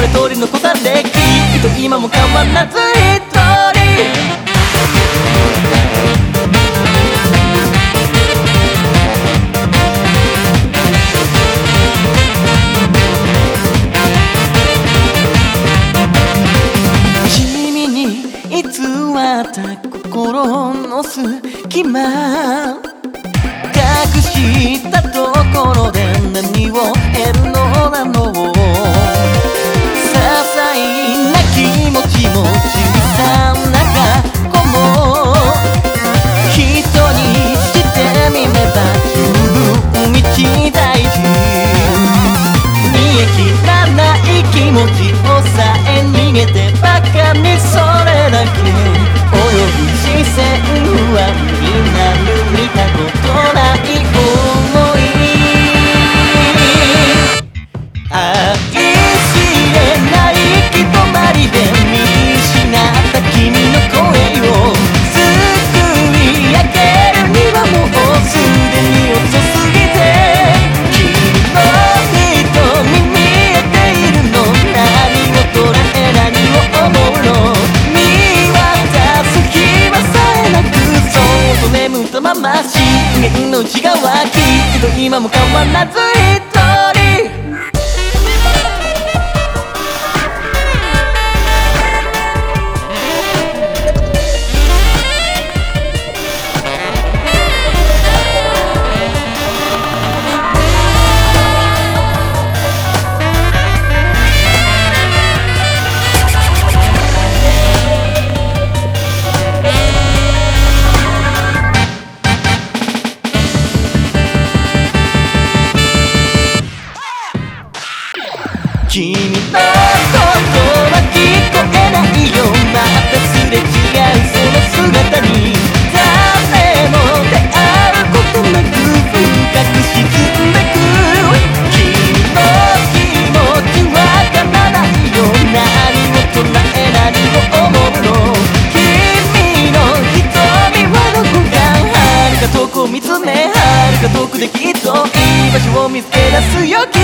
が取り残されきっと今も変わらず一人君に偽った心の隙間隠したところで何を得るのなの些細な気持ちも小さな過去も人にしてみれば十分一大事煮え切らない気持ちをさえ逃げてばかにそれだけ泳ぐ視線はみんな見たことない想い愛しれない行き止まりで見失った君の声を救い上げるにはもうすでに遅すぎて君の瞳見えているの何を捉え何を思うの見渡す暇さえなくそっと眠ったまま深淵の内側きっと今も変わらず一人君の声は聞こえないよまたすれ違うその姿に誰も出会うことなく深く沈んでく君の気持ちわからないよ何を捉え何を思うの君の瞳はどこか遥か遠くを見つめ遥か遠くできっといい場所を見つけ出すよ